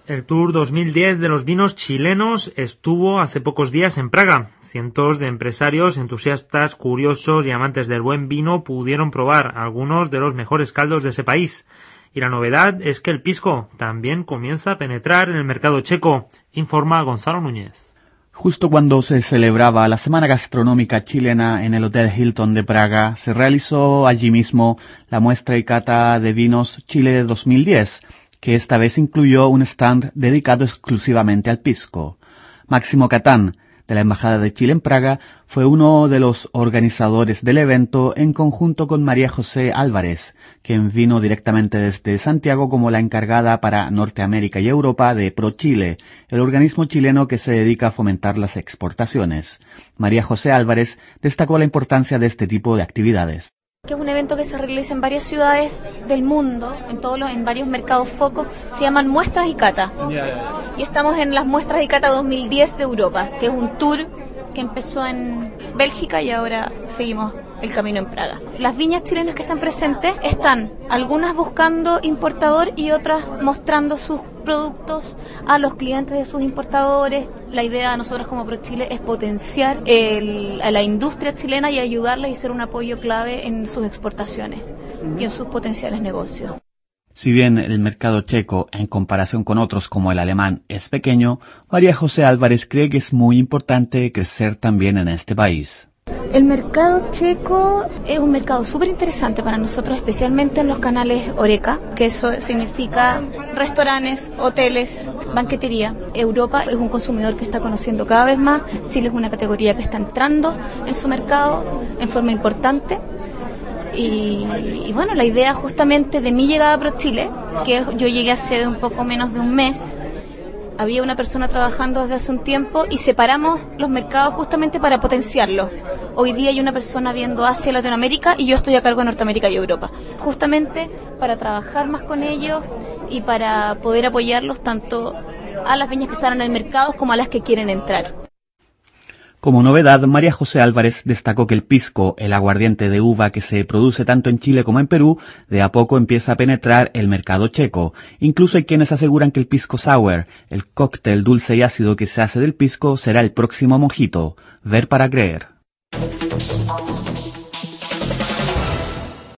El Tour 2010 de los vinos chilenos estuvo hace pocos días en Praga. Cientos de empresarios, entusiastas, curiosos y amantes del buen vino pudieron probar algunos de los mejores caldos de ese país. Y la novedad es que el pisco también comienza a penetrar en el mercado checo, informa Gonzalo Núñez. Justo cuando se celebraba la Semana Gastronómica Chilena en el Hotel Hilton de Praga, se realizó allí mismo la muestra y cata de vinos Chile 2010, que esta vez incluyó un stand dedicado exclusivamente al pisco. Máximo Catán, de la Embajada de Chile en Praga, fue uno de los organizadores del evento en conjunto con María José Álvarez, quien vino directamente desde Santiago como la encargada para Norteamérica y Europa de ProChile, el organismo chileno que se dedica a fomentar las exportaciones. María José Álvarez destacó la importancia de este tipo de actividades. Que es un evento que se realiza en varias ciudades del mundo, en varios mercados focos, se llaman muestras y cata. Y estamos en las muestras y cata 2010 de Europa, que es un tour que empezó en Bélgica y ahora seguimos el camino en Praga. Las viñas chilenas que están presentes están algunas buscando importador y otras mostrando sus productos a los clientes de sus importadores. La idea de nosotros como ProChile es potenciar a la industria chilena y ayudarla y ser un apoyo clave en sus exportaciones y en sus potenciales negocios. Si bien el mercado checo, en comparación con otros como el alemán, es pequeño, María José Álvarez cree que es muy importante crecer también en este país. El mercado checo es un mercado súper interesante para nosotros, especialmente en los canales Horeca, que eso significa restaurantes, hoteles, banquetería. Europa es un consumidor que está conociendo cada vez más. Chile es una categoría que está entrando en su mercado en forma importante. Y bueno, la idea justamente de mi llegada a ProChile, que yo llegué hace un poco menos de un mes, había una persona trabajando desde hace un tiempo y separamos los mercados justamente para potenciarlos. Hoy día hay una persona viendo Asia y Latinoamérica y yo estoy a cargo de Norteamérica y Europa, justamente para trabajar más con ellos y para poder apoyarlos tanto a las viñas que están en el mercado como a las que quieren entrar. Como novedad, María José Álvarez destacó que el pisco, el aguardiente de uva que se produce tanto en Chile como en Perú, de a poco empieza a penetrar el mercado checo. Incluso hay quienes aseguran que el pisco sour, el cóctel dulce y ácido que se hace del pisco, será el próximo mojito. Ver para creer.